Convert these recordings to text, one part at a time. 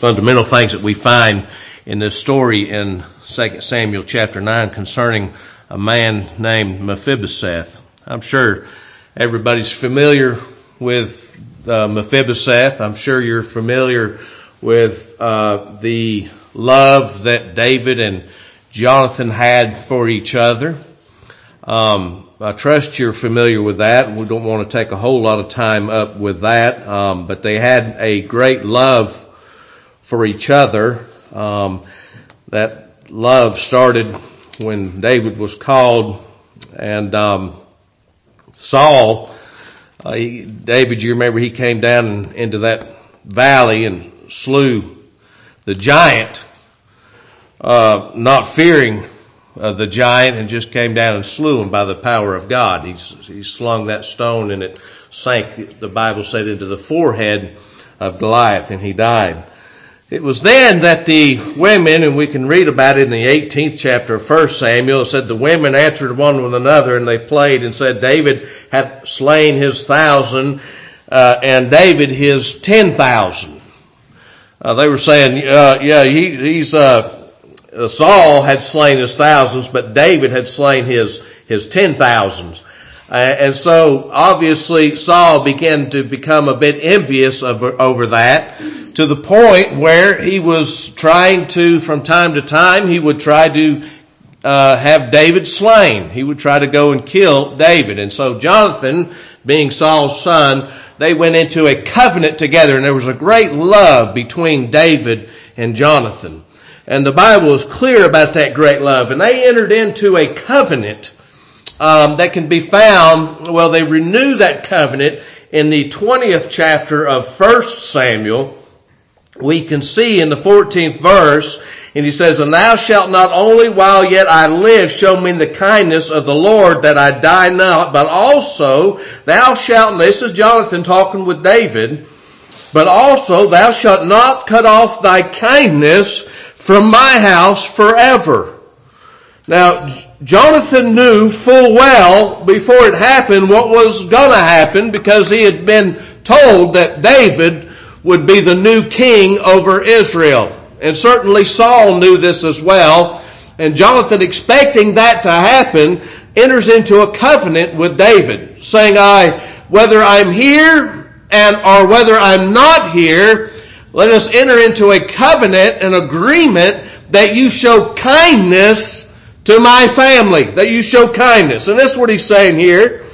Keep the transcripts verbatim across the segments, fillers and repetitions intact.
fundamental things that we find in this story in Second Samuel chapter nine concerning a man named Mephibosheth. I'm sure everybody's familiar with uh, Mephibosheth. I'm sure you're familiar with uh, the love that David and Jonathan had for each other. Um, I trust you're familiar with that. We don't want to take a whole lot of time up with that, um, but they had a great love for each other. Um, that love started when David was called, and um, Saul, uh, he, David, you remember he came down into that valley and slew the giant, uh, not fearing uh, the giant, and just came down and slew him by the power of God. He, he slung that stone and it sank, the Bible said, into the forehead of Goliath, and he died. It was then that the women, and we can read about it in the eighteenth chapter of First Samuel, it said the women answered one with another, and they played and said David had slain his thousand, uh, and David his ten thousand. Uh, they were saying, uh, yeah, he, he's, uh, uh, Saul had slain his thousands, but David had slain his, his ten thousands. Uh, and so obviously Saul began to become a bit envious of, over that, to the point where he was trying to, from time to time, he would try to uh, have David slain. He would try to go and kill David. And so Jonathan, being Saul's son, they went into a covenant together, and there was a great love between David and Jonathan. And the Bible is clear about that great love. And they entered into a covenant um, that can be found, well, they renew that covenant in the twentieth chapter of First Samuel. We can see in the fourteenth verse, and he says, and thou shalt not only while yet I live show me the kindness of the Lord that I die not, but also thou shalt, and this is Jonathan talking with David, but also thou shalt not cut off thy kindness from my house forever. Now, Jonathan knew full well before it happened what was going to happen, because he had been told that David would be the new king over Israel. And certainly Saul knew this as well. And Jonathan, expecting that to happen, enters into a covenant with David, saying, I, whether I'm here and or whether I'm not here, let us enter into a covenant, an agreement that you show kindness to my family, that you show kindness. And that's what he's saying here.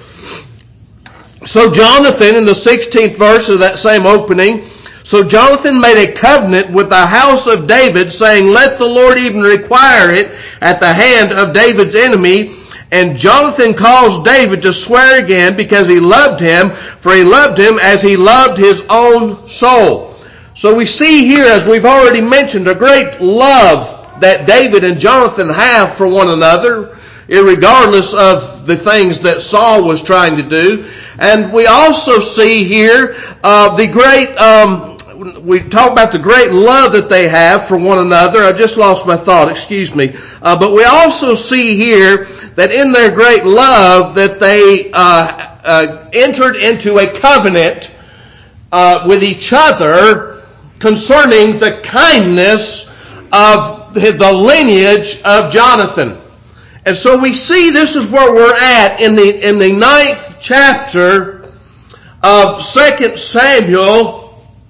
So Jonathan, in the sixteenth verse of that same opening, so Jonathan made a covenant with the house of David, saying, let the Lord even require it at the hand of David's enemy. And Jonathan caused David to swear again, because he loved him, for he loved him as he loved his own soul. So we see here, as we've already mentioned, a great love that David and Jonathan have for one another, irregardless of the things that Saul was trying to do. And we also see here uh, the great, um, we talk about the great love that they have for one another. I just lost my thought, excuse me. Uh, but we also see here that in their great love that they uh, uh, entered into a covenant uh, with each other concerning the kindness of the, the lineage of Jonathan. And so we see this is where we're at in the in the ninth chapter of Second Samuel.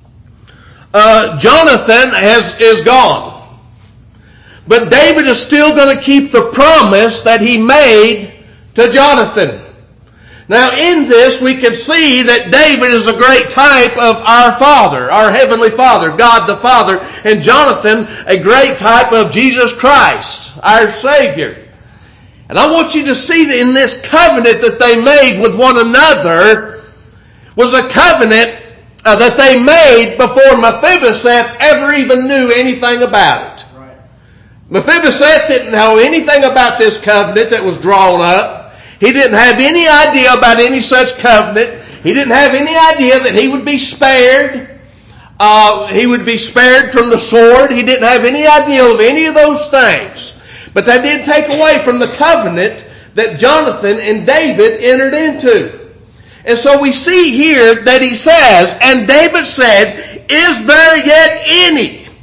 Uh, Jonathan has is gone, but David is still going to keep the promise that he made to Jonathan. Now, in this, we can see that David is a great type of our Father, our Heavenly Father, God the Father, and Jonathan, a great type of Jesus Christ, our Savior. And I want you to see that in this covenant that they made with one another was a covenant uh, that they made before Mephibosheth ever even knew anything about it. Right. Mephibosheth didn't know anything about this covenant that was drawn up. He didn't have any idea about any such covenant. He didn't have any idea that he would be spared. Uh, he would be spared from the sword. He didn't have any idea of any of those things. But that didn't take away from the covenant that Jonathan and David entered into. And so we see here that he says, and David said, is there yet any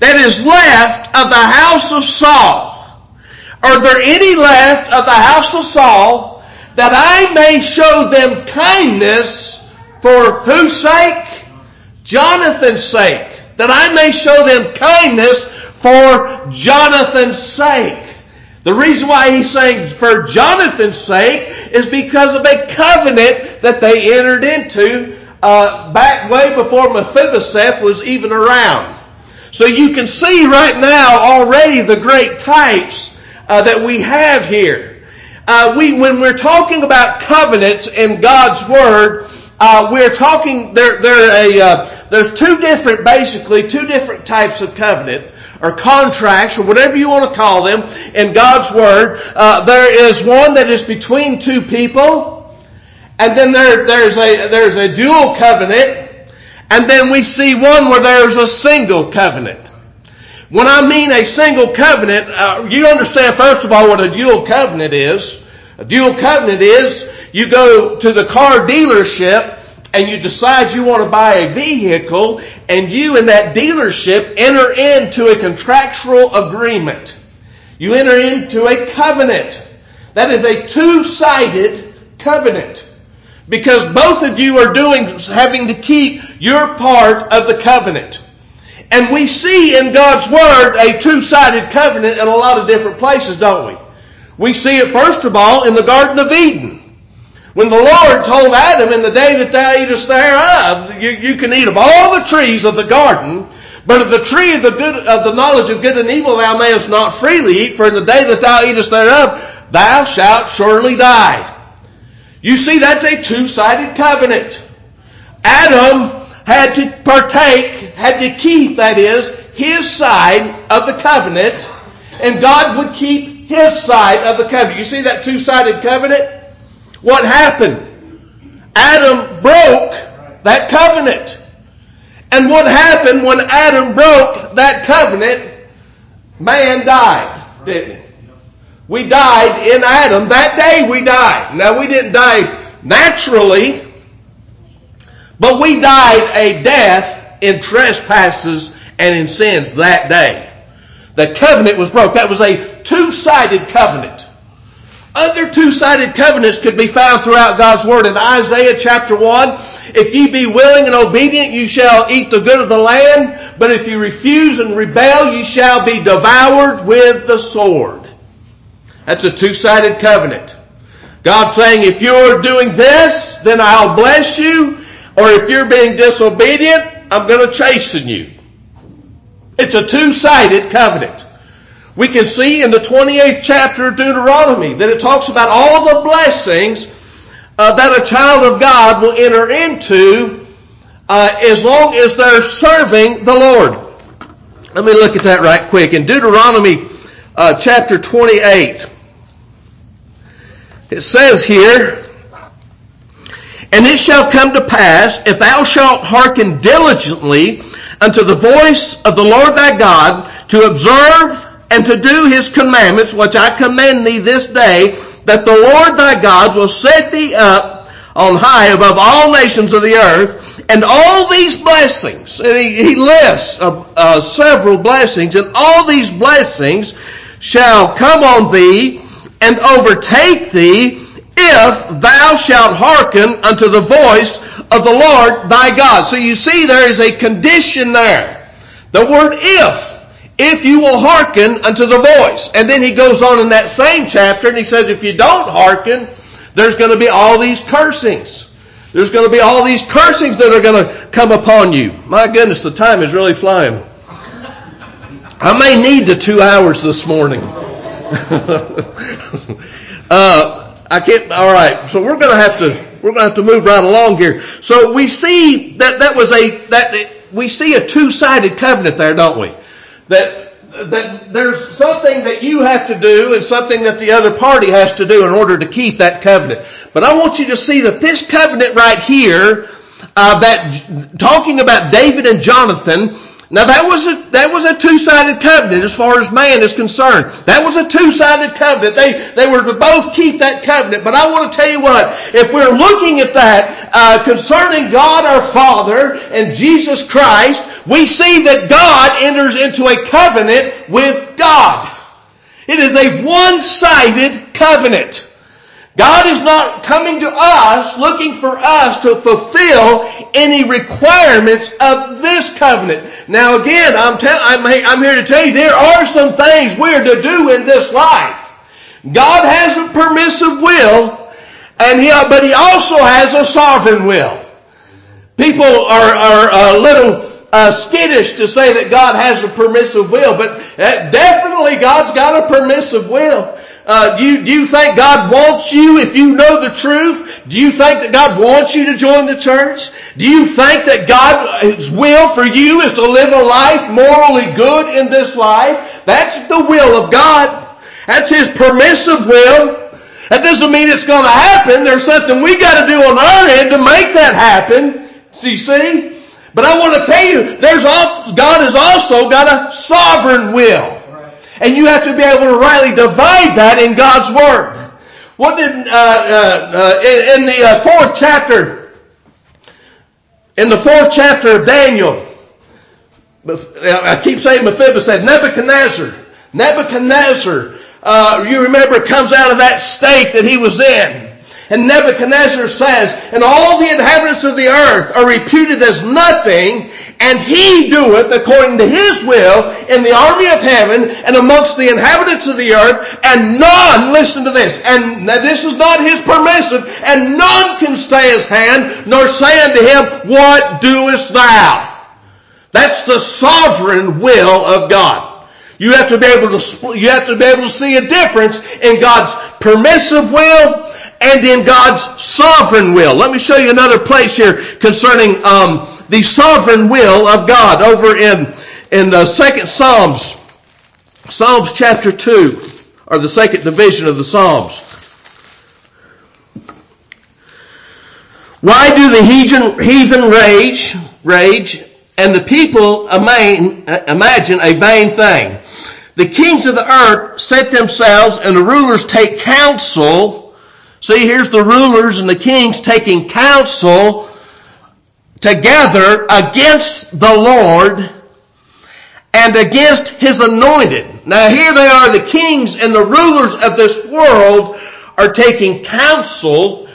that is left of the house of Saul? Are there any left of the house of Saul, that I may show them kindness for whose sake? Jonathan's sake. That I may show them kindness for Jonathan's sake. The reason why he's saying for Jonathan's sake is because of a covenant that they entered into uh, back way before Mephibosheth was even around. So you can see right now already the great types uh, that we have here. Uh, we, when we're talking about covenants in God's Word, uh, we're talking, they're, they're a, uh, there's two different, basically, two different types of covenant, or contracts, or whatever you want to call them, in God's Word. Uh, there is one that is between two people, and then there, there's a, there's a dual covenant, and then we see one where there's a single covenant. When I mean a single covenant, uh, you understand first of all what a dual covenant is. A dual covenant is you go to the car dealership and you decide you want to buy a vehicle, and you and that dealership enter into a contractual agreement. You enter into a covenant. That is a two-sided covenant. Because both of you are doing, having to keep your part of the covenant. And we see in God's Word a two-sided covenant in a lot of different places, don't we? We see it first of all in the Garden of Eden. When the Lord told Adam, in the day that thou eatest thereof, you, you can eat of all the trees of the garden, but of the tree of the good, of the knowledge of good and evil thou mayest not freely eat, for in the day that thou eatest thereof, thou shalt surely die. You see, that's a two-sided covenant. Adam had to partake, had to keep, that is, his side of the covenant, and God would keep his side of the covenant. You see that two-sided covenant? What happened? Adam broke that covenant. And what happened when Adam broke that covenant? Man died, didn't he? We died in Adam. That day we died. Now we didn't die naturally, but we died a death in trespasses and in sins that day. The covenant was broke. That was a two-sided covenant. Other two-sided covenants could be found throughout God's Word. In Isaiah chapter one, if ye be willing and obedient, you shall eat the good of the land. But if you refuse and rebel, you shall be devoured with the sword. That's a two-sided covenant. God saying, if you're doing this, then I'll bless you. Or if you're being disobedient, I'm going to chasten you. It's a two-sided covenant. We can see in the twenty-eighth chapter of Deuteronomy that it talks about all the blessings uh, that a child of God will enter into uh, as long as they're serving the Lord. Let me look at that right quick. In Deuteronomy uh, chapter twenty-eight, it says here, and it shall come to pass, if thou shalt hearken diligently unto the voice of the Lord thy God, to observe and to do his commandments, which I command thee this day, that the Lord thy God will set thee up on high above all nations of the earth, and all these blessings, and he, he lists uh, uh, several blessings, and all these blessings shall come on thee and overtake thee, if thou shalt hearken unto the voice of the Lord thy God. So you see there is a condition there. The word if. If you will hearken unto the voice. And then he goes on in that same chapter and he says if you don't hearken, there's going to be all these cursings. There's going to be all these cursings that are going to come upon you. My goodness, the time is really flying. I may need the two hours this morning. uh, I can't, all right. So we're going to have to, we're going to have to move right along here. So we see that that was a, that we see a two-sided covenant there, don't we? That, that there's something that you have to do and something that the other party has to do in order to keep that covenant. But I want you to see that this covenant right here, uh, that talking about David and Jonathan, now that was a, that was a two-sided covenant as far as man is concerned. That was a two-sided covenant. They, they were to both keep that covenant. But I want to tell you what, if we're looking at that, uh, concerning God our Father and Jesus Christ, we see that God enters into a covenant with God. It is a one-sided covenant. God is not coming to us looking for us to fulfill any requirements of this covenant. Now again, I'm, tell, I'm, I'm here to tell you there are some things we're to do in this life. God has a permissive will, and he, but he also has a sovereign will. People are, are a little uh, skittish to say that God has a permissive will, but uh, definitely God's got a permissive will. Uh, do you, do you think God wants you, if you know the truth, do you think that God wants you to join the church? Do you think that God's will for you is to live a life morally good in this life? That's the will of God. That's His permissive will. That doesn't mean it's going to happen. There's something we got to do on our end to make that happen. See, see? But I want to tell you, there's also, God has also got a sovereign will. And you have to be able to rightly divide that in God's Word. What did, uh, uh, uh, in, in the uh, fourth chapter, in the fourth chapter of Daniel, I keep saying Mephibosheth, Nebuchadnezzar, Nebuchadnezzar, uh, you remember, comes out of that state that he was in. And Nebuchadnezzar says, and all the inhabitants of the earth are reputed as nothing, and he doeth according to his will in the army of heaven and amongst the inhabitants of the earth, and none, listen to this, and this is not his permissive, and none can stay his hand, nor say unto him, what doest thou? That's the sovereign will of God. You have to be able to, you have to be able to see a difference in God's permissive will and in God's sovereign will. Let me show you another place here concerning um, the sovereign will of God over in in the second Psalms, Psalms chapter two, or the second division of the Psalms. Why do the heathen, heathen rage, rage, and the people imagine a vain thing? The kings of the earth set themselves, and the rulers take counsel. See, here's the rulers and the kings taking counsel together against the Lord and against His anointed. Now here they are, the kings and the rulers of this world are taking counsel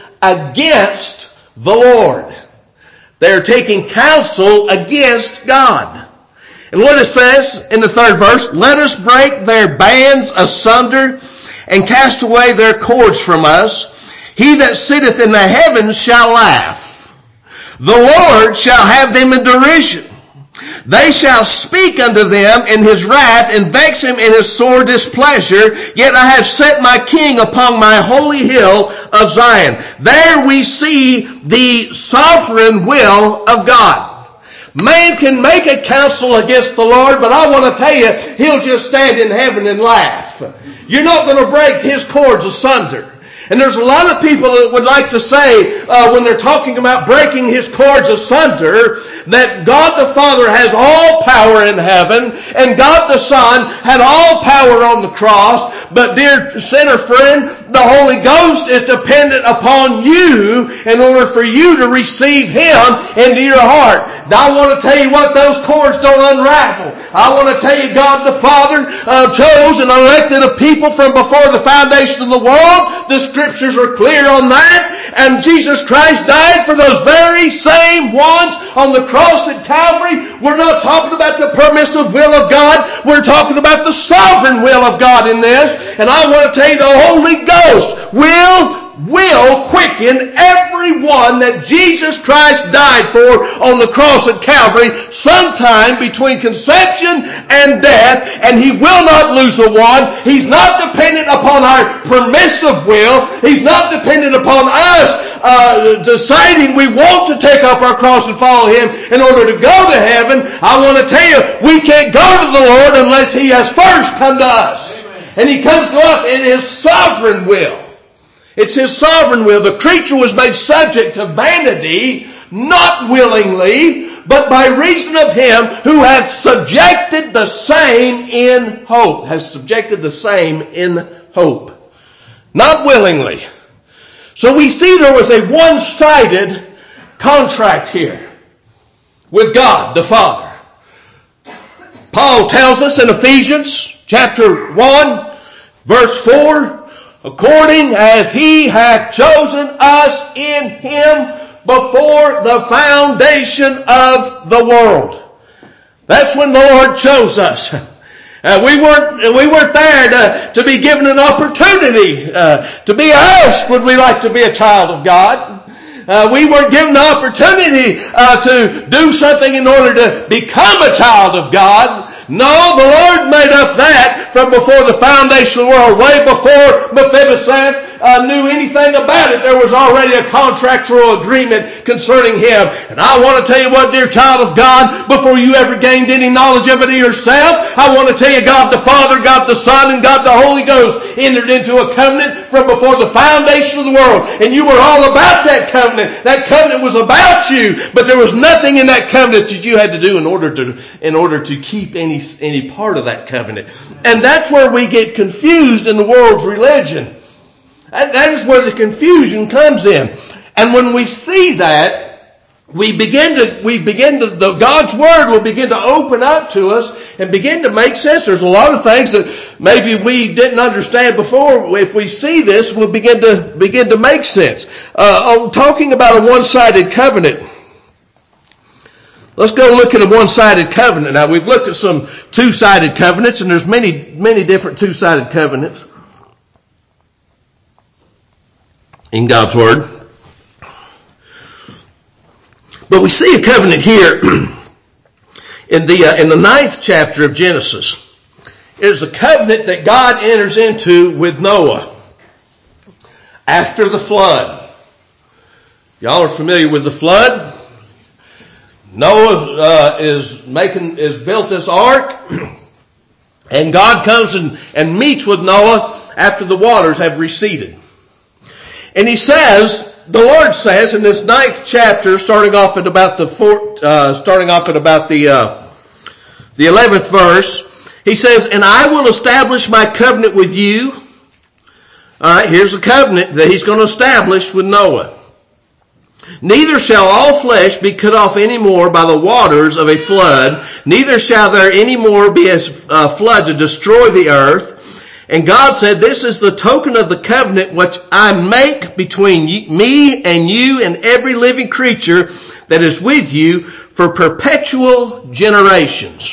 against the Lord. They're taking counsel against God. And what it says in the third verse, let us break their bands asunder and cast away their cords from us. He that sitteth in the heavens shall laugh. The Lord shall have them in derision. They shall speak unto them in His wrath and vex Him in His sore displeasure. Yet I have set my King upon my holy hill of Zion. There we see the sovereign will of God. Man can make a counsel against the Lord, but I want to tell you, He'll just stand in heaven and laugh. You're not going to break His cords asunder. And there's a lot of people that would like to say, uh, when they're talking about breaking His cords asunder, that God the Father has all power in heaven, and God the Son had all power on the cross, but dear sinner friend, the Holy Ghost is dependent upon you in order for you to receive Him into your heart. Now I want to tell you what, those cords don't unravel. I want to tell you God the Father uh, chose and elected a people from before the foundation of the world. The Scriptures are clear on that. And Jesus Christ died for those very same ones on the cross at Calvary. We're not talking about the permissive will of God. We're talking about the sovereign will of God in this. And I want to tell you the Holy Ghost will will quicken everyone that Jesus Christ died for on the cross at Calvary sometime between conception and death, and He will not lose a one. He's not dependent upon our permissive will. He's not dependent upon us uh, deciding we want to take up our cross and follow Him in order to go to heaven. I want to tell you, we can't go to the Lord unless He has first come to us. Amen. And He comes to us in His sovereign will. It's His sovereign will. The creature was made subject to vanity, not willingly, but by reason of Him who hath subjected the same in hope. Has subjected the same in hope. Not willingly. So we see there was a one-sided contract here with God, the Father. Paul tells us in Ephesians chapter one, verse four, according as he hath chosen us in him before the foundation of the world. That's when the Lord chose us. Uh, we weren't we weren't there to, to be given an opportunity uh, to be us. Would we like to be a child of God? Uh, we weren't given the opportunity uh, to do something in order to become a child of God. No, the Lord made up that from before the foundation of the world, way before Mephibosheth uh, knew anything about it. There was already a contractual agreement concerning him. And I want to tell you what, dear child of God, before you ever gained any knowledge of it yourself, I want to tell you God the Father, God the Son, and God the Holy Ghost entered into a covenant from before the foundation of the world. And you were all about that covenant. That covenant was about you, but there was nothing in that covenant that you had to do in order to, in order to keep any any part of that covenant. And that's where we get confused in the world's religion. That is where the confusion comes in. And when we see that, we begin to, we begin to, the God's Word will begin to open up to us and begin to make sense. There's a lot of things that maybe we didn't understand before. If we see this, we'll begin to, begin to make sense. Uh, talking about a one-sided covenant. Let's go look at a one-sided covenant. Now, we've looked at some two-sided covenants, and there's many, many different two-sided covenants in God's Word. But we see a covenant here in the uh, in the ninth chapter of Genesis. It is a covenant that God enters into with Noah after the flood. Y'all are familiar with the flood? Noah uh, is making is built this ark, and God comes and, and meets with Noah after the waters have receded. And he says, the Lord says in this ninth chapter, starting off at about the fourth, uh, starting off at about the uh, the eleventh verse, he says, "And I will establish my covenant with you." All right, here's the covenant that he's going to establish with Noah. "Neither shall all flesh be cut off any more by the waters of a flood, neither shall there any more be a flood to destroy the earth. And God said, this is the token of the covenant which I make between me and you and every living creature that is with you for perpetual generations.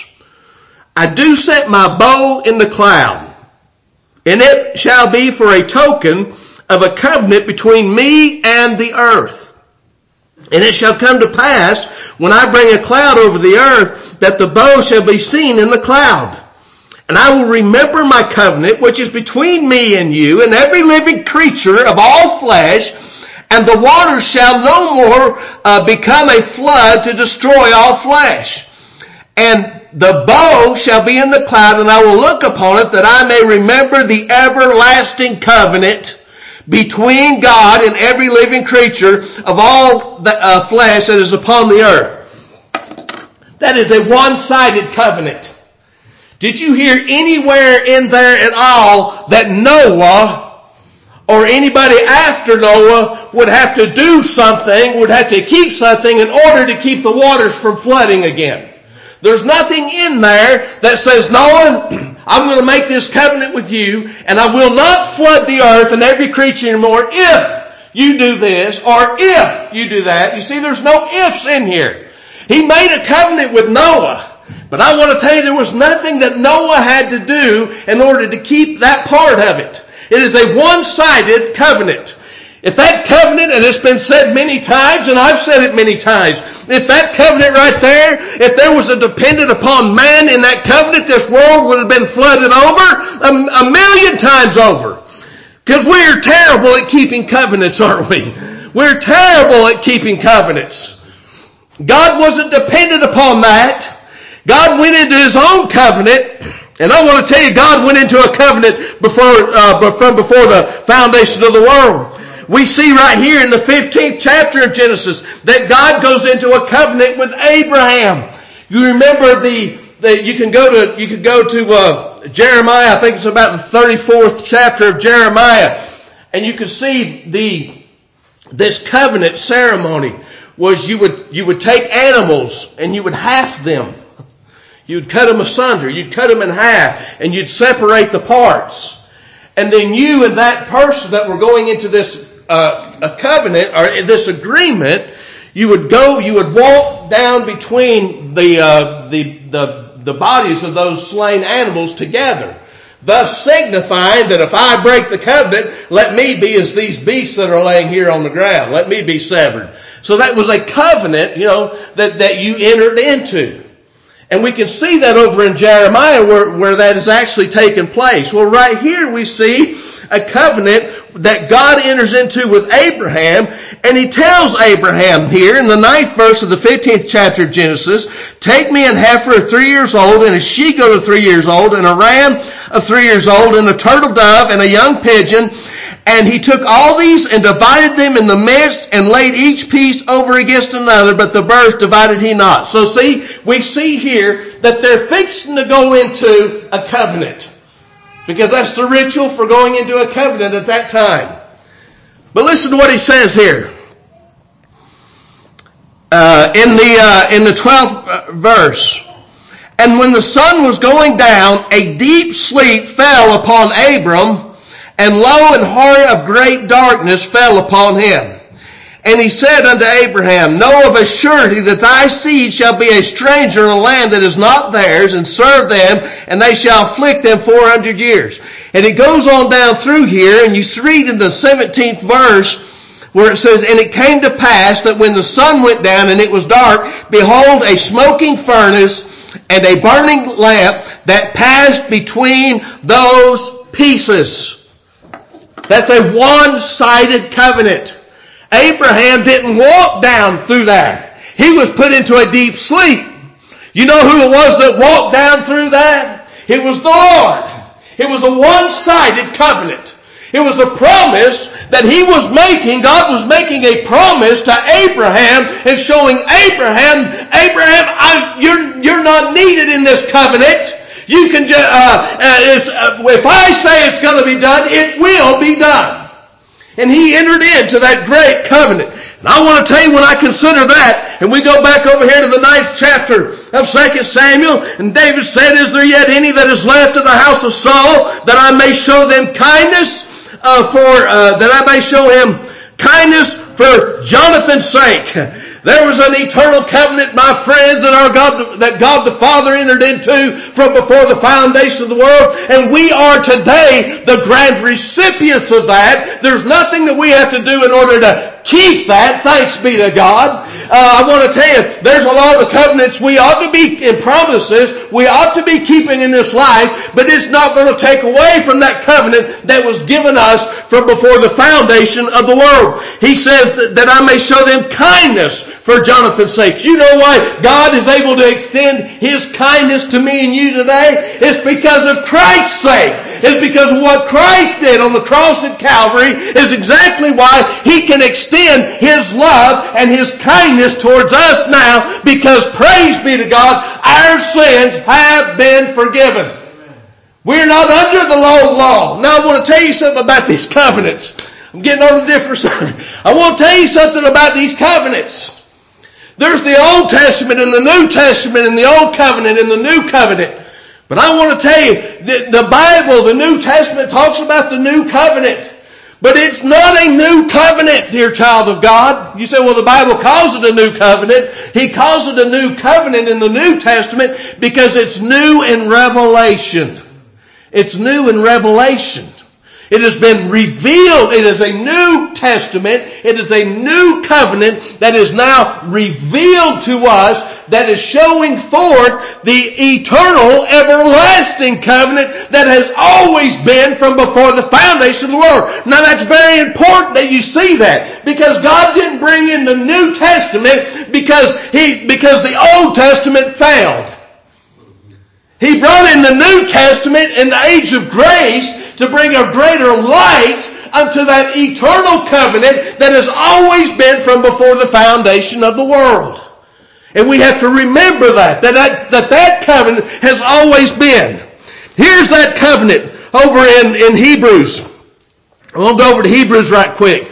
I do set my bow in the cloud, and it shall be for a token of a covenant between me and the earth. And it shall come to pass, when I bring a cloud over the earth, that the bow shall be seen in the cloud. And I will remember my covenant, which is between me and you and every living creature of all flesh, and the waters shall no more uh, become a flood to destroy all flesh. And the bow shall be in the cloud, and I will look upon it, that I may remember the everlasting covenant between God and every living creature of all the uh, flesh that is upon the earth." That is a one-sided covenant. Did you hear anywhere in there at all that Noah or anybody after Noah would have to do something, would have to keep something in order to keep the waters from flooding again? There's nothing in there that says, Noah, I'm going to make this covenant with you, and I will not flood the earth and every creature anymore if you do this or if you do that. You see, there's no ifs in here. He made a covenant with Noah. But I want to tell you, there was nothing that Noah had to do in order to keep that part of it. It is a one-sided covenant. If that covenant, and it's been said many times, and I've said it many times, if that covenant right there, if there was a dependent upon man in that covenant, this world would have been flooded over a, a million times over. Because we're terrible at keeping covenants, aren't we? We're terrible at keeping covenants. God wasn't dependent upon that. God went into His own covenant, and I want to tell you, God went into a covenant before, uh, from before the foundation of the world. We see right here in the fifteenth chapter of Genesis that God goes into a covenant with Abraham. You remember the, the you can go to you can go to uh, Jeremiah. I think it's about the thirty-fourth chapter of Jeremiah, and you can see the this covenant ceremony was you would you would take animals and you would half them. You'd cut them asunder. You'd cut them in half, and you'd separate the parts. And then you and that person that were going into this uh, a covenant or this agreement, you would go, you would walk down between the uh, the the the bodies of those slain animals together, thus signifying that if I break the covenant, let me be as these beasts that are laying here on the ground. Let me be severed. So that was a covenant, you know, that, that you entered into. And we can see that over in Jeremiah where, where that is actually taken place. Well, right here we see a covenant that God enters into with Abraham, and he tells Abraham here in the ninth verse of the fifteenth chapter of Genesis, take me an heifer of three years old, and a she-goat of three years old, and a ram of three years old, and a turtle dove, and a young pigeon. And he took all these and divided them in the midst and laid each piece over against another, but the birds divided he not. So see, we see here that they're fixing to go into a covenant. Because that's the ritual for going into a covenant at that time. But listen to what he says here. Uh, in the, uh, in the twelfth verse. And when the sun was going down, a deep sleep fell upon Abram, and lo, an horror of great darkness fell upon him. And he said unto Abraham, know of a surety that thy seed shall be a stranger in a land that is not theirs, and serve them, and they shall afflict them four hundred years. And it goes on down through here, and you read in the seventeenth verse, where it says, and it came to pass that when the sun went down and it was dark, behold, a smoking furnace and a burning lamp that passed between those pieces. That's a one-sided covenant. Abraham didn't walk down through that. He was put into a deep sleep. You know who it was that walked down through that? It was the Lord. It was a one-sided covenant. It was a promise that he was making. God was making a promise to Abraham and showing Abraham, Abraham, I, you're, you're not needed in this covenant. You can just, uh, uh, if I say it's going to be done, it will be done. And he entered into that great covenant. And I want to tell you, when I consider that, and we go back over here to the ninth chapter of Second Samuel, and David said, is there yet any that is left of the house of Saul, that I may show them kindness, uh, for, uh, that I may show him kindness for Jonathan's sake? There was an eternal covenant, my friends, that our God, that God the Father entered into from before the foundation of the world. And we are today the grand recipients of that. There's nothing that we have to do in order to keep that. Thanks be to God. Uh, I want to tell you, there's a lot of the covenants we ought to be, in promises, we ought to be keeping in this life, but it's not going to take away from that covenant that was given us from before the foundation of the world. He says that, that I may show them kindness for Jonathan's sake. You know why God is able to extend His kindness to me and you today? It's because of Christ's sake. It's because of what Christ did on the cross at Calvary is exactly why He can extend His love and His kindness towards us now, because praise be to God, our sins have been forgiven. We're not under the old law. Now I want to tell you something about these covenants. I'm getting on a different subject. I want to tell you something about these covenants. There's the Old Testament and the New Testament, and the Old Covenant and the New Covenant. But I want to tell you, the, the Bible, the New Testament talks about the New Covenant. But it's not a new covenant, dear child of God. You say, well, the Bible calls it a new covenant. He calls it a new covenant in the New Testament because it's new in revelation. It's new in revelation. It has been revealed. It is a new testament. It is a new covenant that is now revealed to us, that is showing forth the eternal, everlasting covenant that has always been from before the foundation of the world. Now that's very important that you see that, because God didn't bring in the New Testament because he, because the Old Testament failed. He brought in the New Testament in the age of grace to bring a greater light unto that eternal covenant that has always been from before the foundation of the world. And we have to remember that, that that, that, that covenant has always been. Here's that covenant over in, in Hebrews. We'll go over to Hebrews right quick.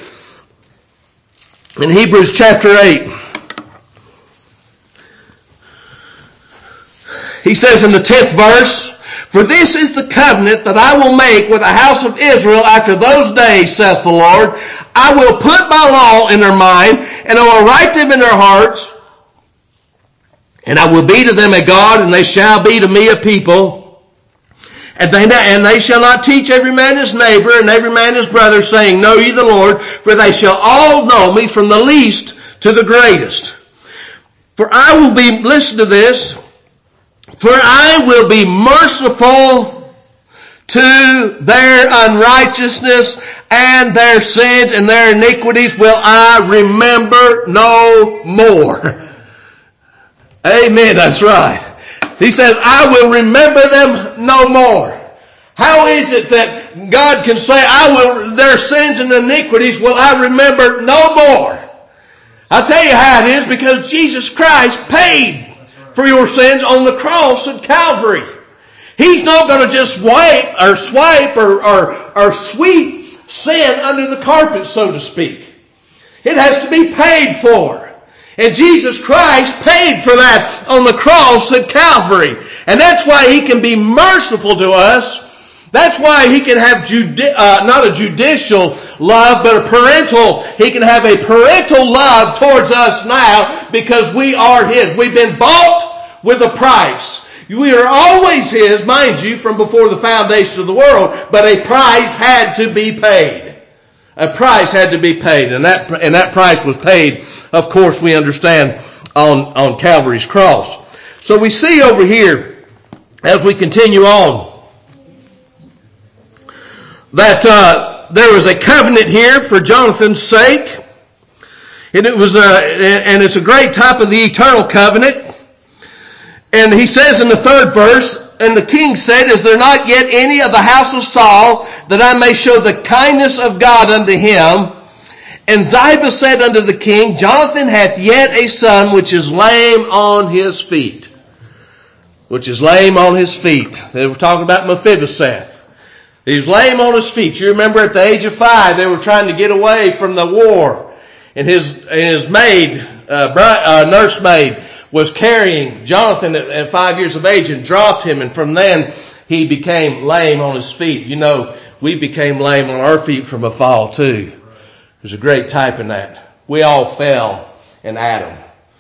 In Hebrews chapter eight. He says in the tenth verse, "For this is the covenant that I will make with the house of Israel after those days, saith the Lord. I will put my law in their mind, and I will write them in their hearts. And I will be to them a God, and they shall be to me a people. And they, and they shall not teach every man his neighbor and every man his brother, saying, Know ye the Lord, for they shall all know me from the least to the greatest. For I will be," listen to this, "for I will be merciful to their unrighteousness, and their sins and their iniquities will I remember no more." Amen, that's right. He says, I will remember them no more. How is it that God can say, I will, their sins and iniquities will I remember no more? I'll tell you how it is, because Jesus Christ paid for your sins on the cross at Calvary. He's not going to just wipe or swipe or, or, or sweep sin under the carpet, so to speak. It has to be paid for. And Jesus Christ paid for that on the cross at Calvary. And that's why He can be merciful to us. That's why He can have judi- uh, not a judicial love, but a parental. He can have a parental love towards us now because we are His. We've been bought with a price. We are always His, mind you, from before the foundation of the world. But a price had to be paid. A price had to be paid. And that, and that price was paid, of course, we understand, on, on Calvary's cross. So we see over here, as we continue on, that uh, there was a covenant here for Jonathan's sake. And it was a, and it's a great type of the eternal covenant. And he says in the third verse, "And the king said, Is there not yet any of the house of Saul, that I may show the kindness of God unto him? And Ziba said unto the king, Jonathan hath yet a son which is lame on his feet." Which is lame on his feet. They were talking about Mephibosheth. He was lame on his feet. You remember at the age of five, they were trying to get away from the war. And his, and his maid, uh, uh, nursemaid, was carrying Jonathan at, at five years of age and dropped him. And from then, he became lame on his feet. You know, we became lame on our feet from a fall too. There's a great type in that. We all fell in Adam,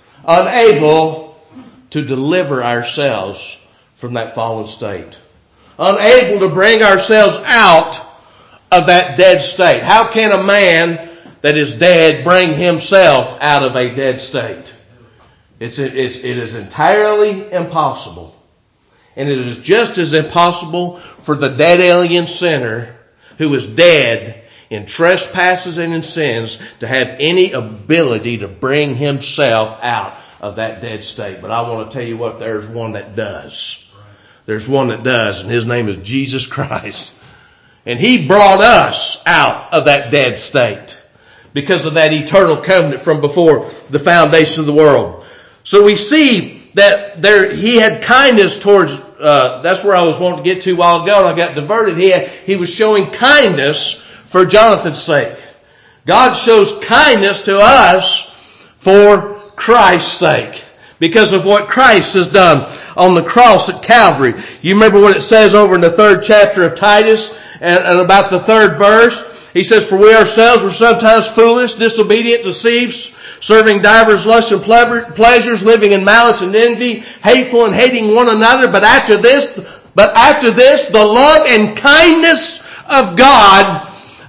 unable to deliver ourselves from that fallen state, unable to bring ourselves out of that dead state. How can a man that is dead bring himself out of a dead state? It's, it's, it is entirely impossible. And it is just as impossible for the dead alien sinner who is dead in trespasses and in sins to have any ability to bring himself out of that dead state. But I want to tell you what, there's one that does. There's one that does, and His name is Jesus Christ. And He brought us out of that dead state because of that eternal covenant from before the foundation of the world. So we see that there He had kindness towards, uh, that's where I was wanting to get to a while ago, and I got diverted. He, had, he was showing kindness for Jonathan's sake. God shows kindness to us for Christ's sake, because of what Christ has done on the cross at Calvary. You remember what it says over in the third chapter of Titus, and, and about the third verse? He says, "For we ourselves were sometimes foolish, disobedient, deceived, serving divers lusts and pleasures, living in malice and envy, hateful and hating one another. But after this, but after this, the love and kindness of God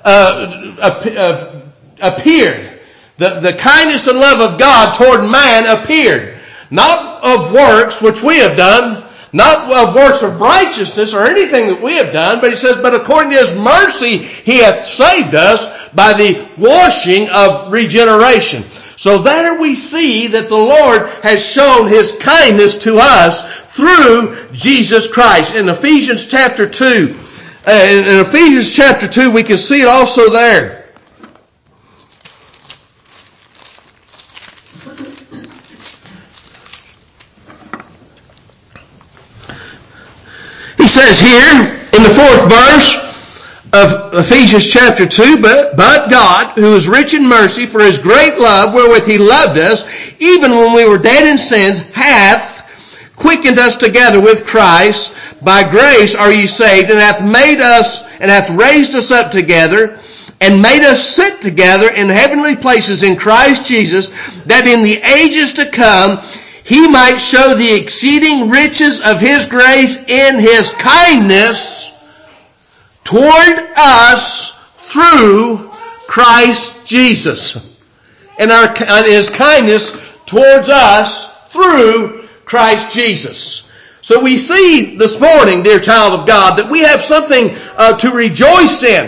uh, appeared." The, the kindness and love of God toward man appeared. Not of works which we have done, not of works of righteousness or anything that we have done, but He says, but according to His mercy He hath saved us by the washing of regeneration. So there we see that the Lord has shown His kindness to us through Jesus Christ. In Ephesians chapter two, uh, in, in Ephesians chapter two, we can see it also there. He says here in the fourth verse of Ephesians chapter two, but, but God, who is rich in mercy, for His great love wherewith He loved us, even when we were dead in sins, hath quickened us together with Christ. By grace are ye saved, and hath made us, and hath raised us up together, and made us sit together in heavenly places in Christ Jesus, that in the ages to come he might show the exceeding riches of his grace in his kindness toward us through Christ Jesus. And our, and his kindness towards us through Christ Jesus. So we see this morning, dear child of God, that we have something uh, to rejoice in.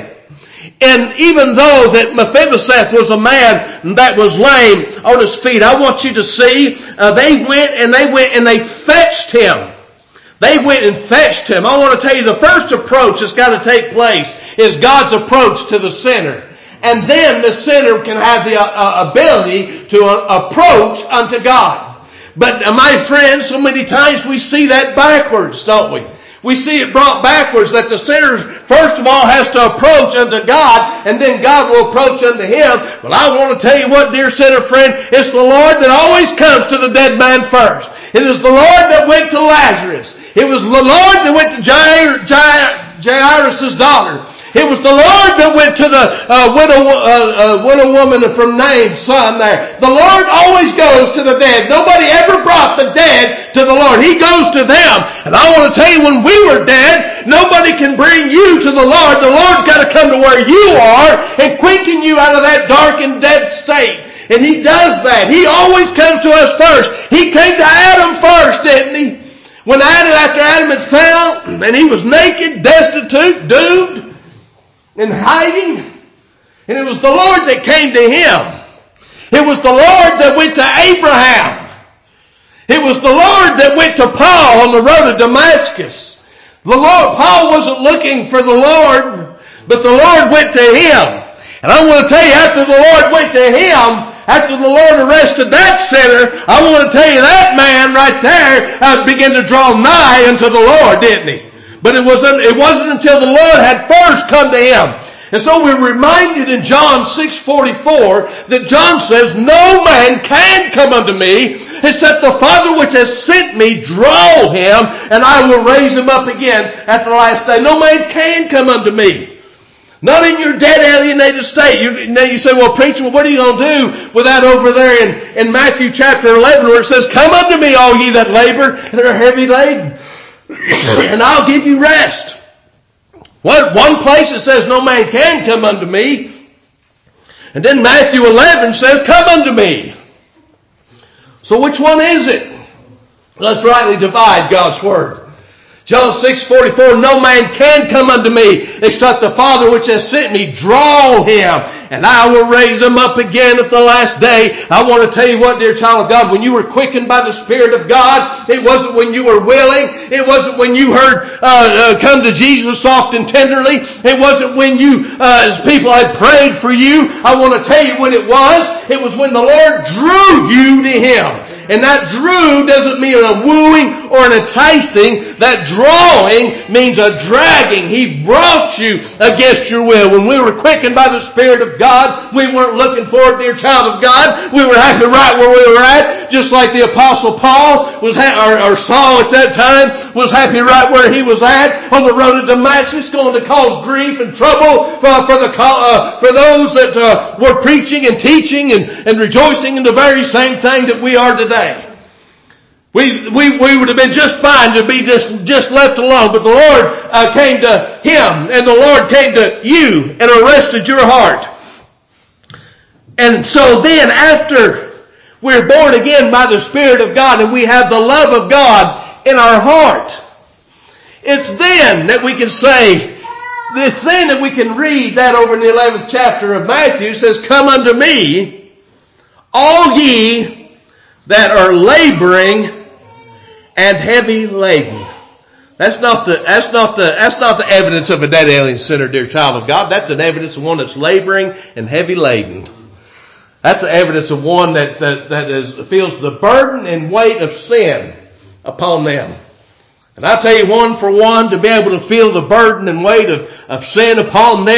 And even though that Mephibosheth was a man that was lame on his feet, I want you to see, uh, they went and they went and they fetched him. They went and fetched him. I want to tell you, the first approach that's got to take place is God's approach to the sinner. And then the sinner can have the uh, ability to uh, approach unto God. But uh, my friends, so many times we see that backwards, don't we? We see it brought backwards, that the sinner first of all has to approach unto God, and then God will approach unto him. Well, I want to tell you what, dear sinner friend, it's the Lord that always comes to the dead man first. It is the Lord that went to Lazarus. It was the Lord that went to Jair, Jair, Jairus' daughter. It was the Lord that went to the uh, widow, uh, uh, widow woman from Nain's son there. The Lord always goes to the dead. Nobody ever brought the dead to the Lord. He goes to them. And I want to tell you, when we were dead, nobody can bring you to the Lord. The Lord's got to come to where you are and quicken you out of that dark and dead state. And He does that. He always comes to us first. He came to Adam first, didn't He? When Adam, after Adam had fell, and he was naked, destitute, doomed, in hiding. And it was the Lord that came to him. It was the Lord that went to Abraham. It was the Lord that went to Paul on the road to Damascus. The Lord, Paul wasn't looking for the Lord, but the Lord went to him. And I want to tell you, after the Lord went to him, after the Lord arrested that sinner, I want to tell you that man right there uh, began to draw nigh unto the Lord, didn't he? But it wasn't, it wasn't until the Lord had first come to him. And so we're reminded in John six forty-four that John says, no man can come unto me except the Father which has sent me draw him, and I will raise him up again at the last day. No man can come unto me. Not in your dead, alienated state. You, now you say, well, preacher, well, what are you going to do with that over there in, in Matthew chapter eleven where it says, come unto me, all ye that labor and are heavy laden, and I'll give you rest. Well, one place it says no man can come unto me. And then Matthew eleven says, come unto me. So which one is it? Let's rightly divide God's word. John six forty-four, no man can come unto me except the Father which has sent me draw him, and I will raise him up again at the last day. I want to tell you what, dear child of God, when you were quickened by the Spirit of God, it wasn't when you were willing. It wasn't when you heard uh, uh, come to Jesus soft and tenderly. It wasn't when you, uh, as people had prayed for you. I want to tell you when it was. It was when the Lord drew you to Him. And that drew doesn't mean a wooing or an enticing. That drawing means a dragging. He brought you against your will. When we were quickened by the Spirit of God, we weren't looking for it, dear child of God. We were happy right where we were at. Just like the Apostle Paul was, ha- or, or Saul at that time was happy right where he was at on the road to Damascus, going to cause grief and trouble for, for the uh, for those that uh, were preaching and teaching and, and rejoicing in the very same thing that we are today. We, we, we would have been just fine to be just, just left alone. But the Lord uh, came to him, and the Lord came to you and arrested your heart. And so then after we're born again by the Spirit of God and we have the love of God in our heart, it's then that we can say, it's then that we can read that over in the eleventh chapter of Matthew. It says, come unto me, all ye that are laboring and heavy laden. That's not the, that's not the, that's not the evidence of a dead alien sinner, dear child of God. That's an evidence of one that's laboring and heavy laden. That's the evidence of one that, that, that is, feels the burden and weight of sin upon them. And I tell you, one for one, to be able to feel the burden and weight of, of sin upon them,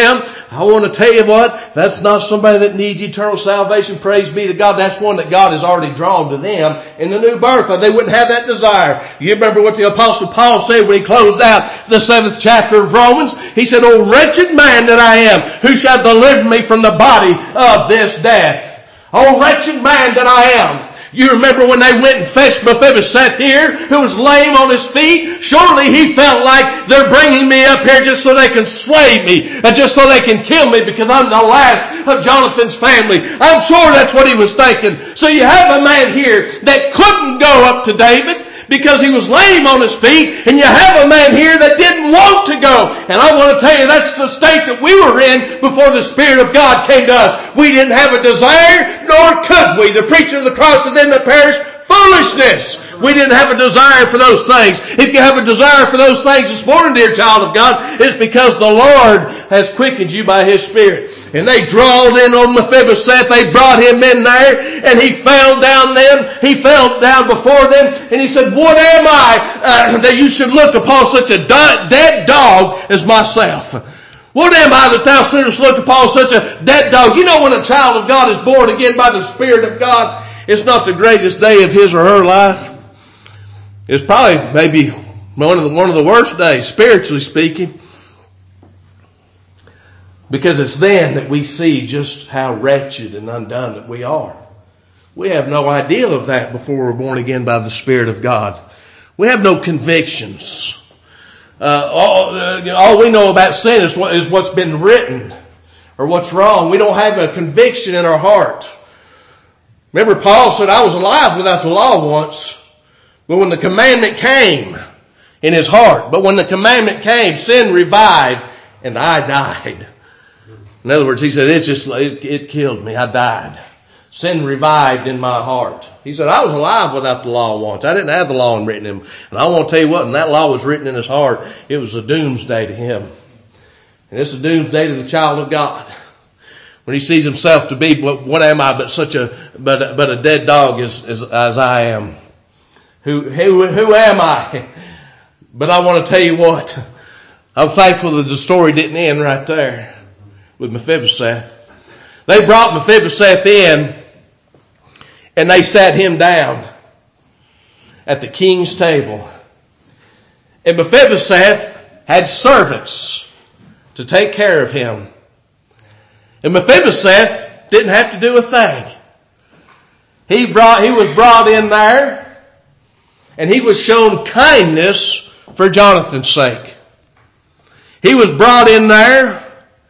I want to tell you what, that's not somebody that needs eternal salvation. Praise be to God. That's one that God has already drawn to them in the new birth. They wouldn't have that desire. You remember what the Apostle Paul said when he closed out the seventh chapter of Romans? He said, "O wretched man that I am, who shall deliver me from the body of this death?" O wretched man that I am. You remember when they went and fetched Mephibosheth here, who was lame on his feet? Surely he felt like they're bringing me up here just so they can slay me, and just so they can kill me because I'm the last of Jonathan's family. I'm sure that's what he was thinking. So you have a man here that couldn't go up to David because he was lame on his feet, and you have a man here that didn't want to go. And I want to tell you, that's the state that we were in before the Spirit of God came to us. We didn't have a desire, nor could we. The preaching of the cross and them that perish, foolishness. We didn't have a desire for those things. If you have a desire for those things this morning, dear child of God, it's because the Lord has quickened you by His Spirit. And they drawed in on Mephibosheth. They brought him in there, and he fell down them. He fell down before them, and he said, "What am I uh, that you should look upon such a do- dead dog as myself? What am I that thou shouldest look upon such a dead dog?" You know, when a child of God is born again by the Spirit of God, it's not the greatest day of his or her life. It's probably maybe one of the, one of the worst days, spiritually speaking. Because it's then that we see just how wretched and undone that we are. We have no idea of that before we're born again by the Spirit of God. We have no convictions. Uh, all, uh, all we know about sin is, what, is what's been written or what's wrong. We don't have a conviction in our heart. Remember, Paul said, "I was alive without the law once, but when the commandment came in his heart, but when the commandment came, sin revived and I died." In other words, he said, it's just, it, it killed me. I died. Sin revived in my heart. He said, I was alive without the law once. I didn't have the law written in him. And I want to tell you what, when that law was written in his heart, it was a doomsday to him. And it's a doomsday to the child of God. When he sees himself to be, what, what am I but such a, but, but a dead dog as, as, as I am? Who, who, who am I? But I want to tell you what, I'm thankful that the story didn't end right there with Mephibosheth. They brought Mephibosheth in, and they sat him down at the king's table. And Mephibosheth had servants to take care of him. And Mephibosheth didn't have to do a thing. He brought, he was brought in there, and he was shown kindness for Jonathan's sake. He was brought in there,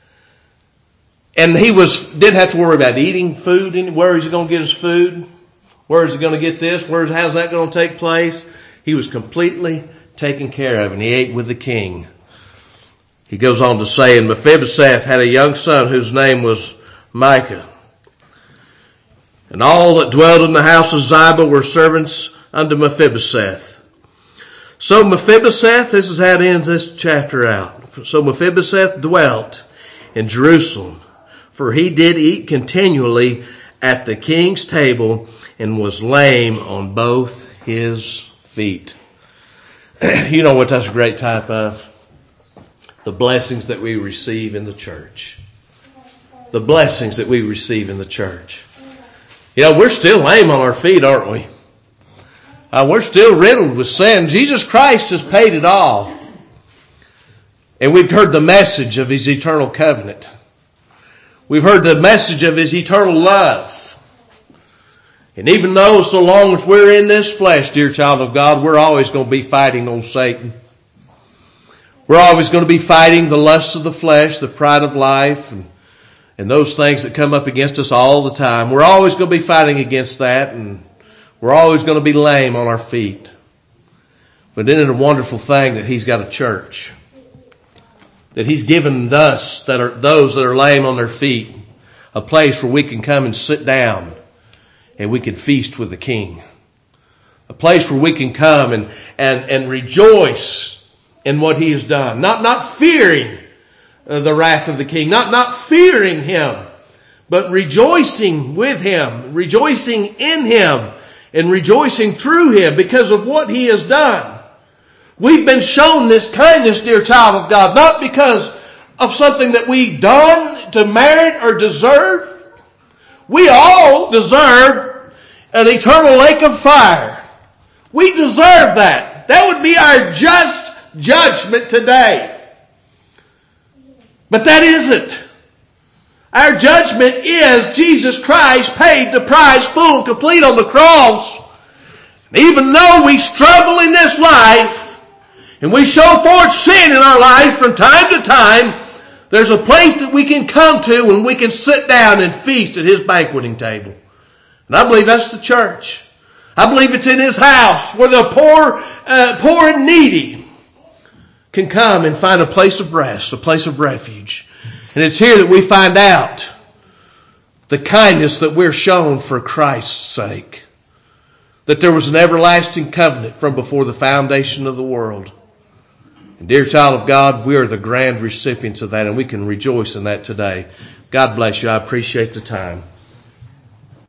and he was didn't have to worry about eating food. Where is he going to get his food? Where is he going to get this? Where, how's that going to take place? He was completely taken care of, and he ate with the king. He goes on to say, and Mephibosheth had a young son whose name was Micah. And all that dwelled in the house of Ziba were servants unto Mephibosheth. So Mephibosheth, this is how it ends this chapter out. So Mephibosheth dwelt in Jerusalem, for he did eat continually at the king's table and was lame on both his feet. You know what that's a great type of? The blessings that we receive in the church. The blessings that we receive in the church. You know, we're still lame on our feet, aren't we? Uh, we're still riddled with sin. Jesus Christ has paid it all. And we've heard the message of His eternal covenant. We've heard the message of His eternal love. And even though so long as we're in this flesh, dear child of God, we're always going to be fighting on Satan. We're always going to be fighting the lusts of the flesh, the pride of life, and, and those things that come up against us all the time. We're always going to be fighting against that, and we're always going to be lame on our feet. But isn't it a wonderful thing that He's got a church? That He's given us, that are those that are lame on their feet, a place where we can come and sit down and we can feast with the King. A place where we can come and, and, and rejoice in what He has done. Not, not fearing the wrath of the King, not, not fearing Him, but rejoicing with Him, rejoicing in Him, and rejoicing through Him because of what He has done. We've been shown this kindness, dear child of God, not because of something that we done to merit or deserve. We all deserve an eternal lake of fire. We deserve that. That would be our just judgment today. But that isn't. Our judgment is Jesus Christ paid the price full and complete on the cross. And even though we struggle in this life and we show forth sin in our lives from time to time, there's a place that we can come to and we can sit down and feast at His banqueting table. And I believe that's the church. I believe it's in His house where the poor, uh, poor and needy can come and find a place of rest, a place of refuge. And it's here that we find out the kindness that we're shown for Christ's sake. That there was an everlasting covenant from before the foundation of the world. And dear child of God, we are the grand recipients of that, and we can rejoice in that today. God bless you. I appreciate the time.